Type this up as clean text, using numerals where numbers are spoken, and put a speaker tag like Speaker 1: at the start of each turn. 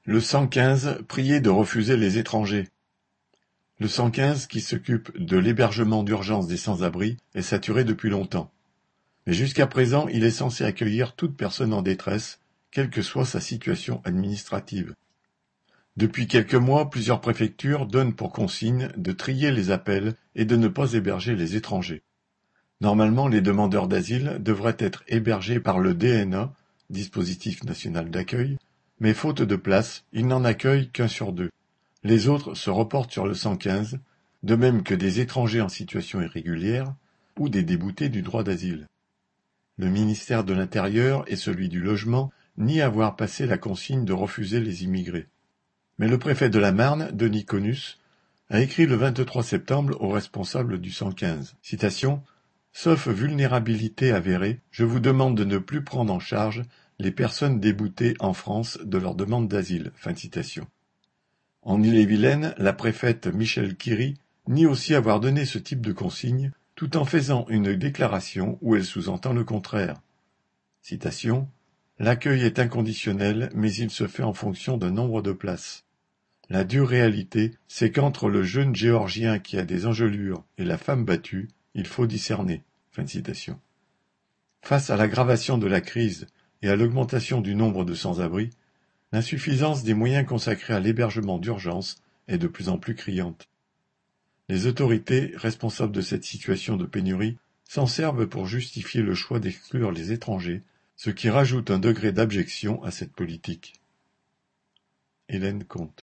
Speaker 1: Le 115 priait de refuser les étrangers. Le 115, qui s'occupe de l'hébergement d'urgence des sans-abri, est saturé depuis longtemps. Mais jusqu'à présent, il est censé accueillir toute personne en détresse, quelle que soit sa situation administrative. Depuis quelques mois, plusieurs préfectures donnent pour consigne de trier les appels et de ne pas héberger les étrangers. Normalement, les demandeurs d'asile devraient être hébergés par le DNA, Dispositif national d'accueil, mais faute de place, ils n'en accueillent qu'un sur deux. Les autres se reportent sur le 115, de même que des étrangers en situation irrégulière ou des déboutés du droit d'asile. Le ministère de l'Intérieur et celui du Logement nient avoir passé la consigne de refuser les immigrés. Mais le préfet de la Marne, Denis Conus, a écrit le 23 septembre aux responsables du 115. Citation : « Sauf vulnérabilité avérée, je vous demande de ne plus prendre en charge les personnes déboutées en France de leur demande d'asile. » Fin de citation. En Ille-et-Vilaine, la préfète Michèle Quiri nie aussi avoir donné ce type de consigne, tout en faisant une déclaration où elle sous-entend le contraire. Citation : « L'accueil est inconditionnel, mais il se fait en fonction d'un nombre de places. La dure réalité, c'est qu'entre le jeune Géorgien qui a des engelures et la femme battue, il faut discerner. » Fin de citation. Face à l'aggravation de la crise et à l'augmentation du nombre de sans-abri, l'insuffisance des moyens consacrés à l'hébergement d'urgence est de plus en plus criante. Les autorités responsables de cette situation de pénurie s'en servent pour justifier le choix d'exclure les étrangers, ce qui rajoute un degré d'abjection à cette politique. Hélène Comte.